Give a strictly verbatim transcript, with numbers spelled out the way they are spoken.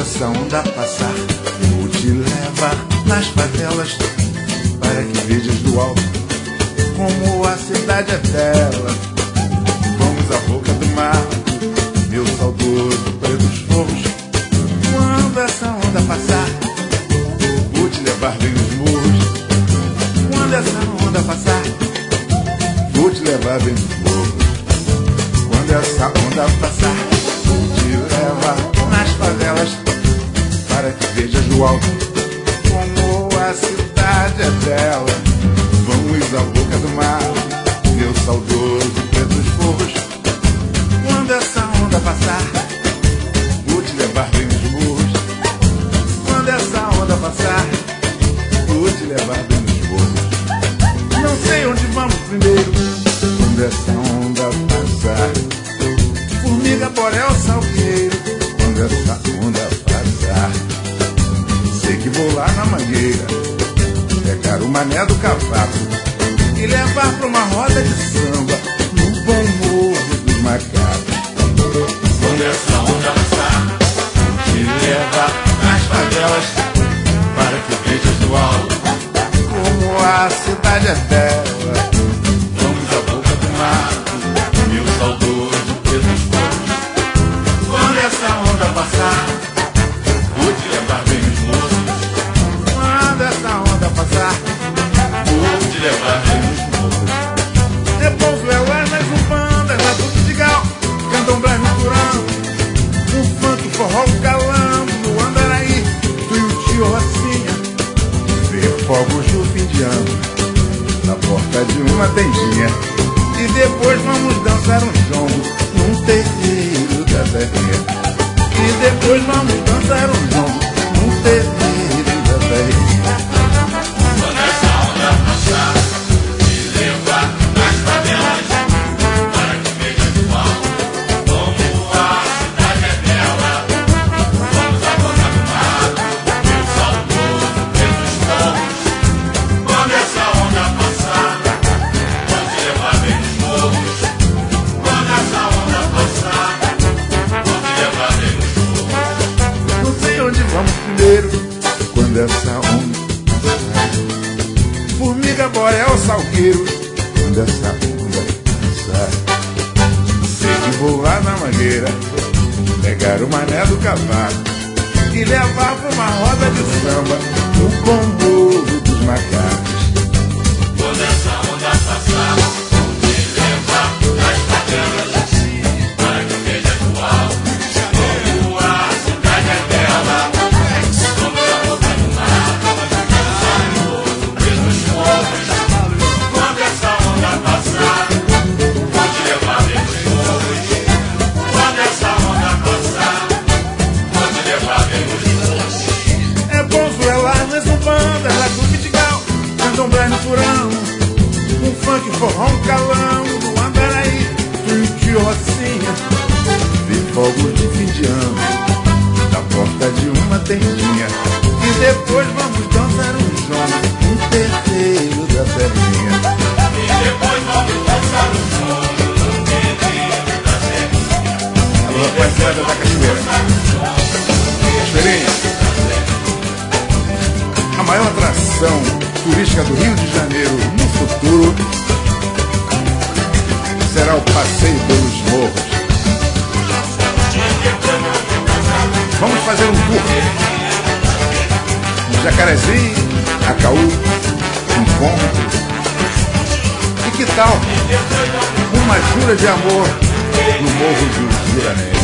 essa onda passar, vou te levar nas favelas para que vejas do alto como a cidade é bela. Vamos à boca do mar, meu saudoso Pelos Forros. Quando essa onda passar, vou te levar bem nos morros. Quando essa onda passar, vou te levar bem nos morros. Quando essa onda passar, vou te levar nas favelas para que vejas do alto como a cidade é bela. Vamos à boca do mar, meu saudoso Pelos Forros. Quando essa onda passar, vou te levar bem nos morros. Quando essa onda passar, vou te levar bem nos morros. Não sei onde vamos primeiro, quando essa onda passar. Formiga, borel, salgueiro, quando essa onda passar. Sei que vou lá na mangueira pegar o mané do cavaco e levar pra uma roda de samba no bom morro dos macacos. Quando essa onda passar, Te levar nas favelas para que vejas do alto como a cidade é bela. Vamos à boca do mar, meu saudoso Pelos Forros. quando essa onda passar, Vou te levar bem nos morros, quando essa onda passar. vou te levar bem nos morros. Repouso é lá nas umbandas, na do Vidigal, candomblé no Turão, um funk, forró, um calango, no Andaraí, tu e o tio Rocinha. Ver fogos no fim de ano, na porta de uma tendinha, e depois vamos dançar um jongo num terreiro da Serrinha. E depois vamos dançar um jongo num terreiro da Serrinha. Quando essa onda passar, te levar nas favelas para que vejas do alto como a cidade é bela. Vamos à boca do mar, meu saudoso Pelos Forros. Quando essa onda passar, vou te levar bem nos morros. Quando essa onda passar, vou te levar bem nos morros. Não sei onde vamos primeiro, quando essa onda passar. Formiga, borel, salgueiro, quando essa onda passar. Sei que vou lá na mangueira pegar o mané do cavaco e levar pra uma roda de samba no bom morro dos macacos. Quando essa onda passar, vou te levar nas favelas para que vejas do alto como a cidade é bela. Vamos à boca do mar, meu saudoso Pelos Forros. Quando essa onda passar, vou te levar bem nos morros. Quando essa onda passar, vou te levar bem nos morros. É bom zoelar nas umbandas, lá do Vidigal, candomblé no Turão, um funk, forró, um calango, no Andaraí, tu e o tio Rocinha. Ver fogos de fim de ano, na porta de uma tendinha, e depois vamos dançar um jongo no terreiro da Serrinha. E depois vamos dançar um jongo no terreiro da Serrinha. Alô, rapaziada da Cachoeira. Cachoeirinha, a maior atração turística do Rio de Janeiro no futuro será o passeio pelos morros. Vamos fazer um tour no Jacarezinho, Acaú, Encontro. E que tal uma jura de amor no Morro do Juranense?